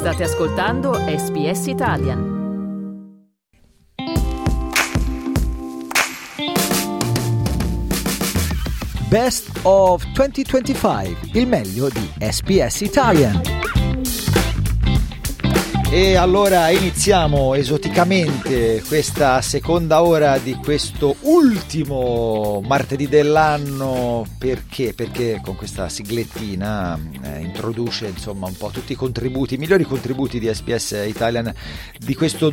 State ascoltando SBS Italian. Best of 2025, il meglio di SBS Italian. E allora iniziamo esoticamente questa seconda ora di questo ultimo martedì dell'anno. Perché? Perché con questa siglettina introduce insomma un po' tutti i contributi, i migliori contributi di SBS Italian di questo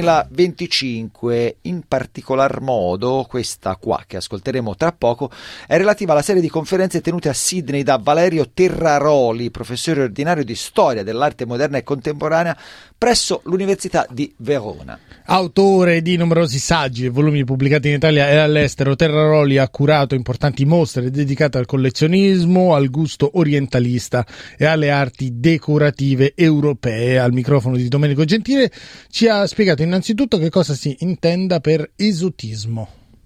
2025. In particolar modo questa qua che ascolteremo tra poco è relativa alla serie di conferenze tenute a Sydney da Valerio Terraroli, professore ordinario di storia dell'arte moderna e contemporanea presso l'Università di Verona. Autore di numerosi saggi e volumi pubblicati in Italia e all'estero, Terraroli ha curato importanti mostre dedicate al collezionismo, al gusto orientalista e alle arti decorative europee. Al microfono di Domenico Gentile ci ha spiegato innanzitutto che cosa si intenda per esotismo.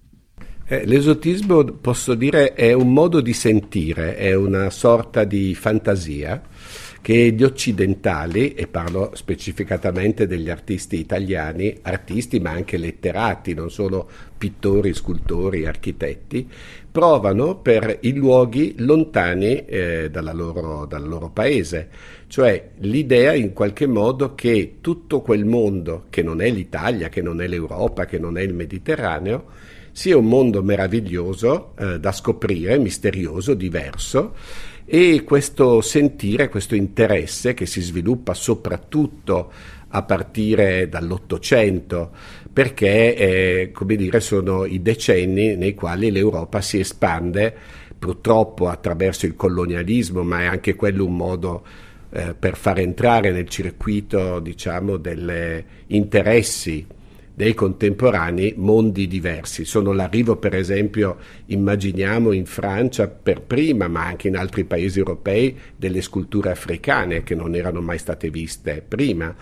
L'esotismo, posso dire, è un modo di sentire, è una sorta di fantasia che gli occidentali, e parlo specificatamente degli artisti italiani, artisti ma anche letterati, non solo pittori, scultori, architetti, provano per i luoghi lontani dal loro paese. Cioè l'idea in qualche modo che tutto quel mondo, che non è l'Italia, che non è l'Europa, che non è il Mediterraneo, sia un mondo meraviglioso da scoprire, misterioso, diverso. E questo sentire, questo interesse che si sviluppa soprattutto a partire dall'Ottocento, perché come dire, sono i decenni nei quali l'Europa si espande, purtroppo attraverso il colonialismo, ma è anche quello un modo per far entrare nel circuito, diciamo, degli interessi dei contemporanei mondi diversi. Sono l'arrivo, per esempio, immaginiamo in Francia per prima, ma anche in altri paesi europei, delle sculture africane che non erano mai state viste prima.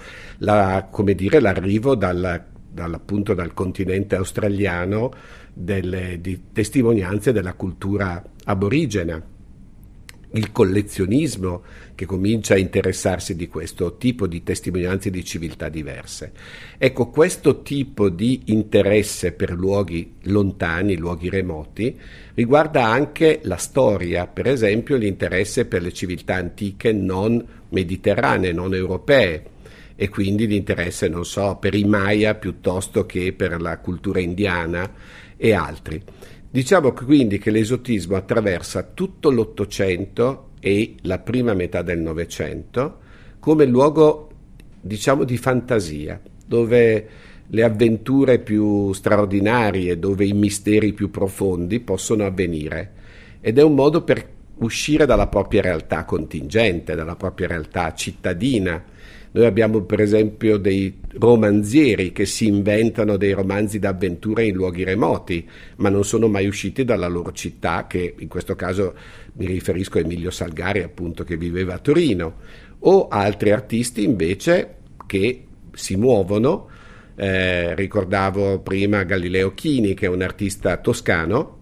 L'arrivo appunto dal continente australiano di testimonianze della cultura aborigena. Il collezionismo che comincia a interessarsi di questo tipo di testimonianze di civiltà diverse. Ecco, questo tipo di interesse per luoghi lontani, luoghi remoti, riguarda anche la storia, per esempio l'interesse per le civiltà antiche non mediterranee, non europee, e quindi l'interesse, non so, per i Maya piuttosto che per la cultura indiana e altri. Diciamo quindi che l'esotismo attraversa tutto l'Ottocento e la prima metà del Novecento come luogo, diciamo, di fantasia, dove le avventure più straordinarie, dove i misteri più profondi possono avvenire. Ed è un modo per uscire dalla propria realtà contingente, dalla propria realtà cittadina. Noi abbiamo per esempio dei romanzieri che si inventano dei romanzi d'avventura in luoghi remoti, ma non sono mai usciti dalla loro città, che in questo caso mi riferisco a Emilio Salgari, appunto, che viveva a Torino, o altri artisti invece che si muovono. Ricordavo prima Galileo Chini, che è un artista toscano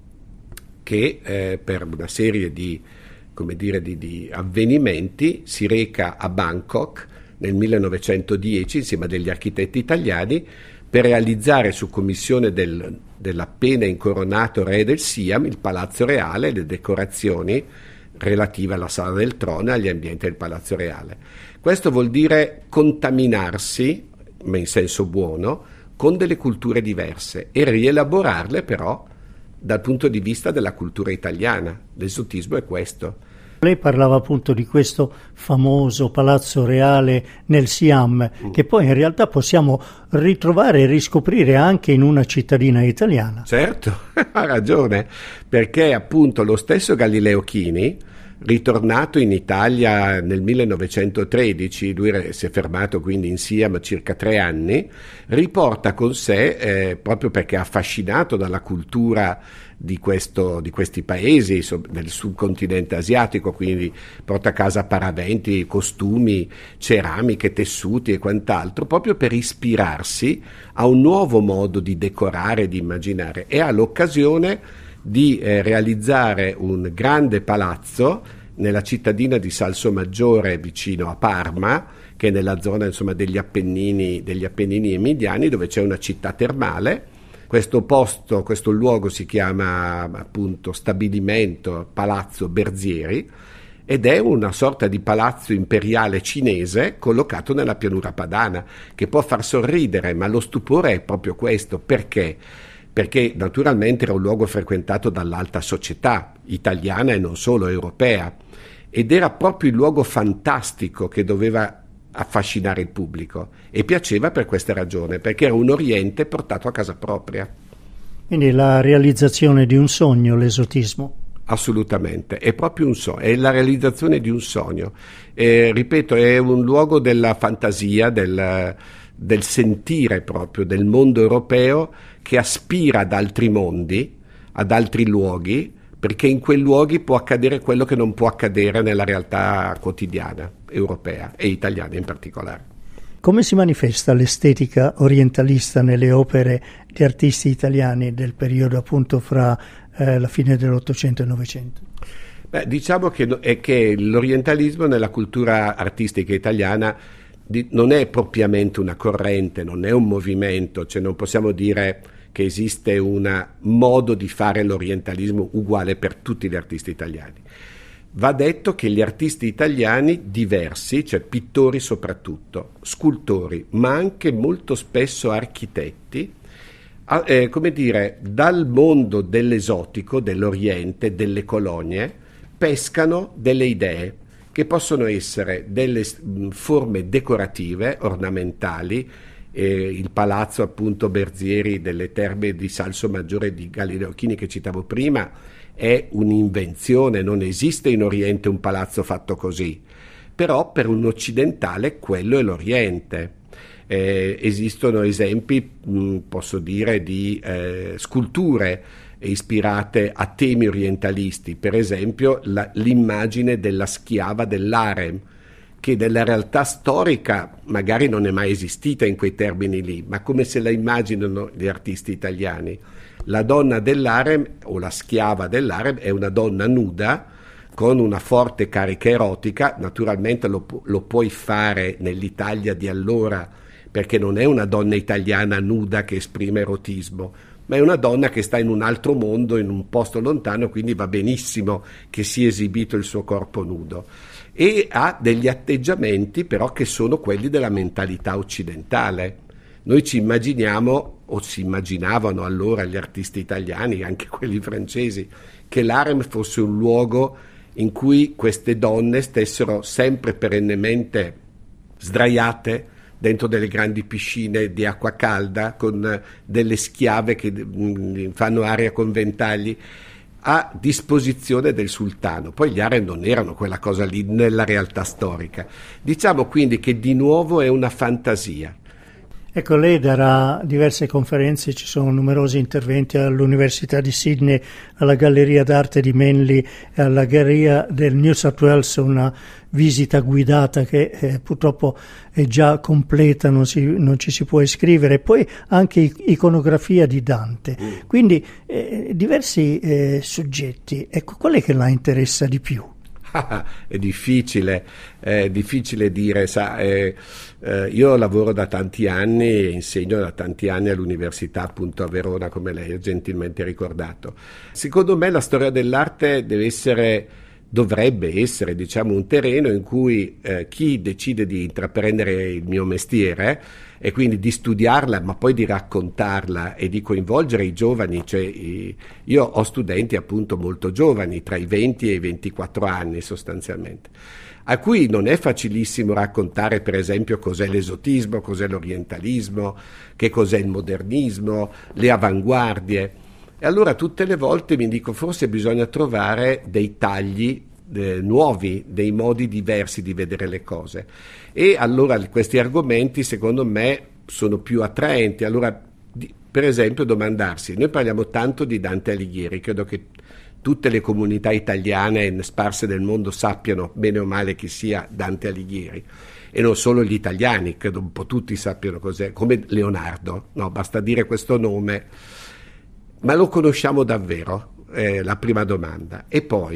che per una serie di avvenimenti si reca a Bangkok nel 1910 insieme a degli architetti italiani per realizzare, su commissione dell'appena incoronato re del Siam, il Palazzo Reale, le decorazioni relative alla Sala del Trono e agli ambienti del Palazzo Reale. Questo vuol dire contaminarsi, ma in senso buono, con delle culture diverse e rielaborarle però dal punto di vista della cultura italiana. L'esotismo è questo. Lei parlava appunto di questo famoso Palazzo Reale nel Siam, che poi in realtà possiamo ritrovare e riscoprire anche in una cittadina italiana. Certo, ha ragione, perché appunto lo stesso Galileo Chini, ritornato in Italia nel 1913, lui si è fermato quindi in Siam circa 3 anni, riporta con sé, proprio perché è affascinato dalla cultura di questi paesi del subcontinente asiatico, quindi porta a casa paraventi, costumi, ceramiche, tessuti e quant'altro, proprio per ispirarsi a un nuovo modo di decorare, di immaginare, e ha l'occasione di realizzare un grande palazzo nella cittadina di Salsomaggiore vicino a Parma, che è nella zona insomma degli Appennini emiliani, dove c'è una città termale. Questo luogo si chiama appunto stabilimento Palazzo Berzieri ed è una sorta di palazzo imperiale cinese collocato nella pianura padana, che può far sorridere, ma lo stupore è proprio questo. Perché? Perché naturalmente era un luogo frequentato dall'alta società italiana e non solo europea, ed era proprio il luogo fantastico che doveva affascinare il pubblico, e piaceva per questa ragione, perché era un Oriente portato a casa propria. Quindi la realizzazione di un sogno, l'esotismo. Assolutamente, è proprio un sogno, è la realizzazione di un sogno. Ripeto, è un luogo della fantasia, del sentire proprio del mondo europeo, che aspira ad altri mondi, ad altri luoghi, perché in quei luoghi può accadere quello che non può accadere nella realtà quotidiana europea e italiana in particolare. Come si manifesta l'estetica orientalista nelle opere di artisti italiani del periodo appunto fra la fine dell'Ottocento e il Novecento? Diciamo che l'orientalismo nella cultura artistica italiana non è propriamente una corrente, non è un movimento, cioè non possiamo dire che esiste un modo di fare l'orientalismo uguale per tutti gli artisti italiani. Va detto che gli artisti italiani diversi, cioè pittori soprattutto, scultori, ma anche molto spesso architetti, dal mondo dell'esotico, dell'Oriente, delle colonie, pescano delle idee che possono essere delle forme decorative, ornamentali. Il palazzo appunto Berzieri delle Terme di Salsomaggiore di Galileo Chini che citavo prima è un'invenzione, non esiste in Oriente un palazzo fatto così, però per un occidentale quello è l'Oriente. Esistono esempi, posso dire, di sculture ispirate a temi orientalisti, per esempio l'immagine della schiava dell'harem, che nella realtà storica magari non è mai esistita in quei termini lì, ma come se la immaginano gli artisti italiani. La donna dell'harem o la schiava dell'harem è una donna nuda con una forte carica erotica, naturalmente lo puoi fare nell'Italia di allora, perché non è una donna italiana nuda che esprime erotismo, ma è una donna che sta in un altro mondo, in un posto lontano, quindi va benissimo che sia esibito il suo corpo nudo. E ha degli atteggiamenti però che sono quelli della mentalità occidentale. Noi ci immaginiamo, o si immaginavano allora gli artisti italiani, anche quelli francesi, che l'harem fosse un luogo in cui queste donne stessero sempre perennemente sdraiate dentro delle grandi piscine di acqua calda con delle schiave che fanno aria con ventagli a disposizione del sultano. Poi gli harem non erano quella cosa lì nella realtà storica. Diciamo quindi che di nuovo è una fantasia. Ecco, lei darà diverse conferenze, ci sono numerosi interventi all'Università di Sydney, alla Galleria d'Arte di Manly e alla Galleria del New South Wales, una visita guidata che purtroppo è già completa, non ci si può iscrivere, poi anche iconografia di Dante, quindi diversi soggetti. Ecco, qual è che la interessa di più? È difficile dire, io lavoro da tanti anni e insegno da tanti anni all'università appunto a Verona, come lei ha gentilmente ricordato. Secondo me la storia dell'arte dovrebbe essere diciamo un terreno in cui chi decide di intraprendere il mio mestiere e quindi di studiarla ma poi di raccontarla e di coinvolgere i giovani, cioè io ho studenti appunto molto giovani, tra i 20 e i 24 anni sostanzialmente, a cui non è facilissimo raccontare per esempio cos'è l'esotismo, cos'è l'orientalismo, che cos'è il modernismo, le avanguardie. E allora tutte le volte mi dico forse bisogna trovare dei tagli nuovi, dei modi diversi di vedere le cose, e allora questi argomenti secondo me sono più attraenti. Allora per esempio domandarsi, noi parliamo tanto di Dante Alighieri, credo che tutte le comunità italiane sparse nel mondo sappiano bene o male chi sia Dante Alighieri, e non solo gli italiani, credo un po' tutti sappiano cos'è, come Leonardo, no? Basta dire questo nome. Ma lo conosciamo davvero? La prima domanda. E poi,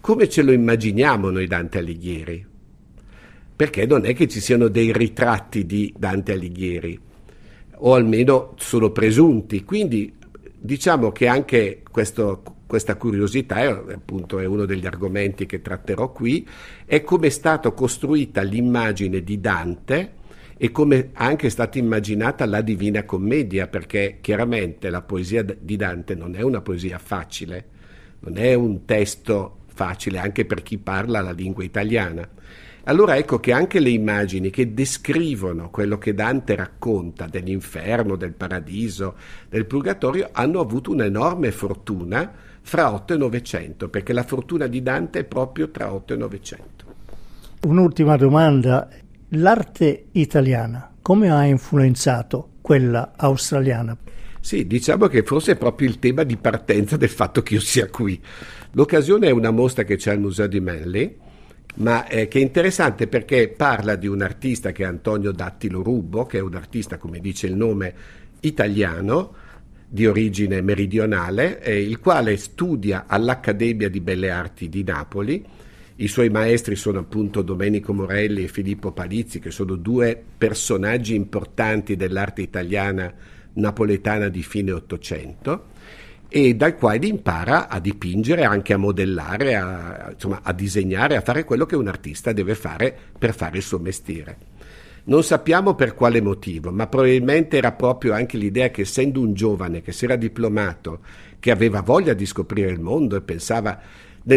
come ce lo immaginiamo noi Dante Alighieri, perché non è che ci siano dei ritratti di Dante Alighieri, o almeno sono presunti. Quindi diciamo che anche questa curiosità, appunto è uno degli argomenti che tratterò qui, è come è stata costruita l'immagine di Dante e come anche è stata immaginata la Divina Commedia, perché chiaramente la poesia di Dante non è una poesia facile, non è un testo facile anche per chi parla la lingua italiana. Allora ecco che anche le immagini che descrivono quello che Dante racconta dell'inferno, del paradiso, del purgatorio, hanno avuto un'enorme fortuna fra 8 e 900, perché la fortuna di Dante è proprio tra 8 e 900. Un'ultima domanda: l'arte italiana come ha influenzato quella australiana? Sì, diciamo che forse è proprio il tema di partenza del fatto che io sia qui. L'occasione è una mostra che c'è al Museo di Manly, ma che è interessante perché parla di un artista che è Antonio Dattilo Rubbo, che è un artista, come dice il nome, italiano, di origine meridionale, il quale studia all'Accademia di Belle Arti di Napoli. I suoi maestri sono appunto Domenico Morelli e Filippo Palizzi, che sono due personaggi importanti dell'arte italiana napoletana di fine Ottocento, e dal quale impara a dipingere, anche a modellare, a disegnare, a fare quello che un artista deve fare per fare il suo mestiere. Non sappiamo per quale motivo, ma probabilmente era proprio anche l'idea che, essendo un giovane che si era diplomato, che aveva voglia di scoprire il mondo e pensava, nel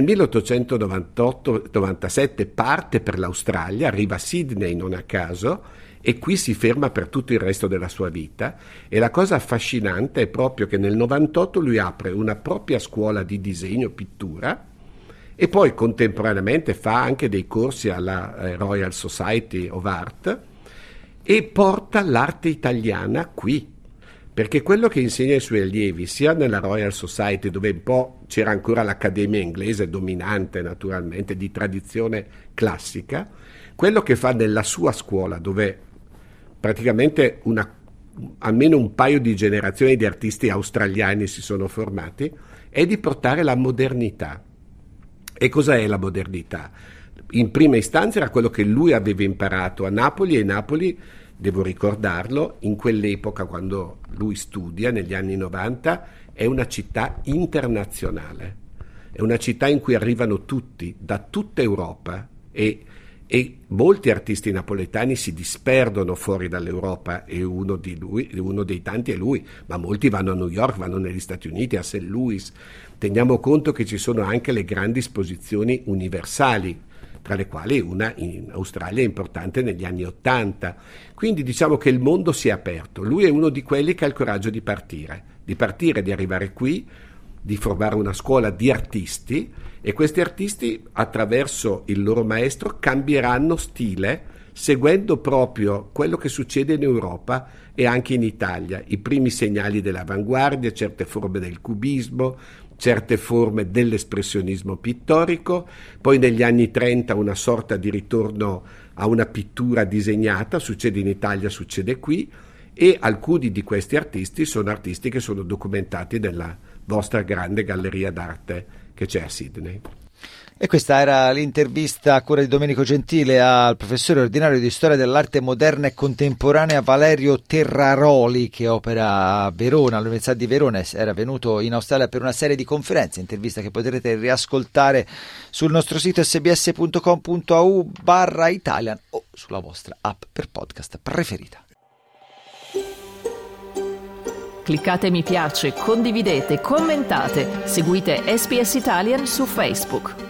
1898-97 parte per l'Australia, arriva a Sydney non a caso, e qui si ferma per tutto il resto della sua vita. E la cosa affascinante è proprio che nel 98 lui apre una propria scuola di disegno, pittura, e poi contemporaneamente fa anche dei corsi alla Royal Society of Art e porta l'arte italiana qui, perché quello che insegna ai suoi allievi, sia nella Royal Society, dove un po' c'era ancora l'accademia inglese dominante naturalmente di tradizione classica, quello che fa nella sua scuola, dove praticamente almeno un paio di generazioni di artisti australiani si sono formati, è di portare la modernità. E cosa è la modernità? In prima istanza era quello che lui aveva imparato a Napoli, e Napoli, devo ricordarlo, in quell'epoca quando lui studia, negli anni 90, è una città internazionale, è una città in cui arrivano tutti, da tutta Europa, e molti artisti napoletani si disperdono fuori dall'Europa, e uno dei tanti è lui, ma molti vanno a New York, vanno negli Stati Uniti, a St. Louis. Teniamo conto che ci sono anche le grandi esposizioni universali, tra le quali una in Australia importante negli anni '80. Quindi diciamo che il mondo si è aperto. Lui è uno di quelli che ha il coraggio di partire, di arrivare qui, di formare una scuola di artisti, e questi artisti attraverso il loro maestro cambieranno stile, seguendo proprio quello che succede in Europa e anche in Italia, i primi segnali dell'avanguardia, certe forme del cubismo, certe forme dell'espressionismo pittorico, poi negli anni 30 una sorta di ritorno a una pittura disegnata, succede in Italia, succede qui, e alcuni di questi artisti sono artisti che sono documentati nella vostra grande galleria d'arte che c'è a Sydney. E questa era l'intervista a cura di Domenico Gentile al professore ordinario di storia dell'arte moderna e contemporanea Valerio Terraroli, che opera a Verona, all'Università di Verona. Era venuto in Australia per una serie di conferenze, intervista che potrete riascoltare sul nostro sito sbs.com.au/Italian o sulla vostra app per podcast preferita. Cliccate mi piace, condividete, commentate, seguite SBS Italian su Facebook.